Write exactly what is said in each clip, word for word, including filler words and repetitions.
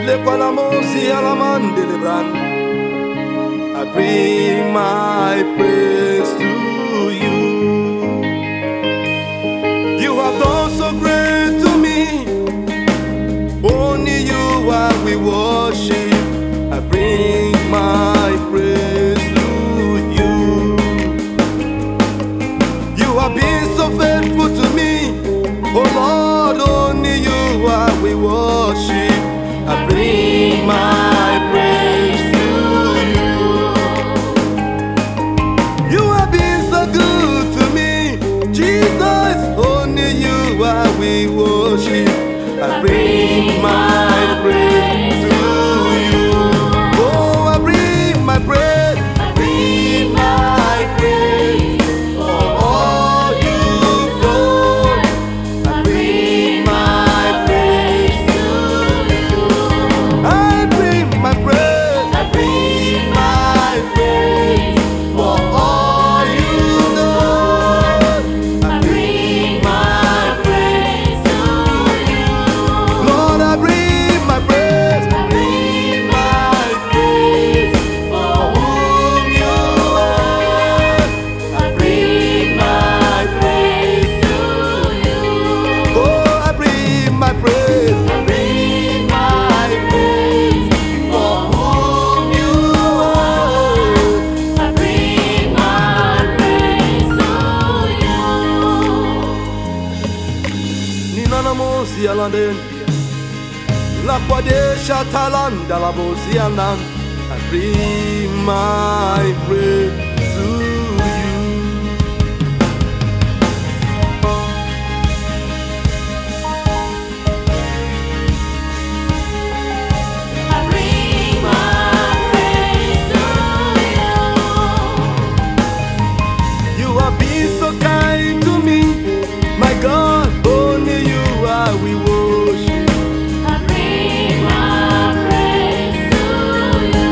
Palamosi Alamande Lebran. I bring my praise to you. You have done so great to me. Only you are we worship. I bring my praise to you. You have been so faithful to me. Oh Lord, only you are we worship. I bring my praise to you. You have been so good to me, Jesus. Only you are we worship. I bring my praise to you. Oh, I bring my praise. I bring my praise for all you've done. I bring my praise to you. I bring my praise. I bring my praise for all you've done. I bring my praise to you. Lord, I bring my praise. I bring my praise for whom you are. I bring my praise to you. Oh, I bring my praise. I bring my praise for whom you are. I bring my praise to you. Ninana mosi alandendia. La quadesha talanda la bosianan. I bring my praise to you. I bring my praise to you. You have been so kind to me, my God. Only you are we worship. I bring my praise to you.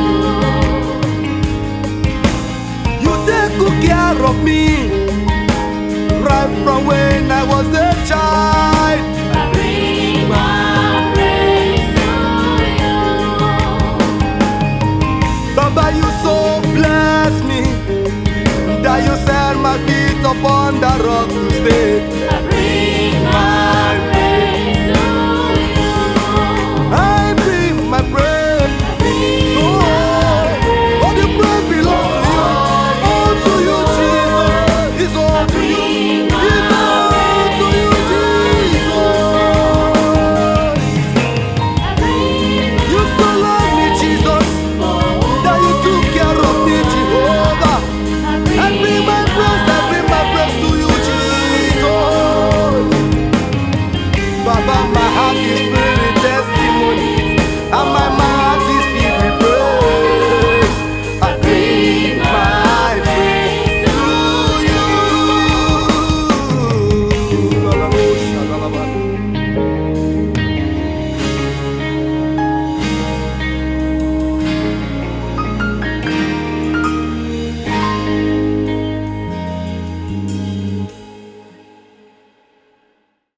You take good care of me right from when I was a child. I bring my praise to you. Baba, you so bless me that you set my feet upon the rock to stay. I bring my praise to you. I bring my praise. I bring oh, all the praise belongs to you. All to you, Jesus. It's all to you. It's all to you, Jesus. You so love me, Jesus, that you took care of me, Jehovah. I bring my praise, I bring my praise to you, Jesus. Baba, my heart is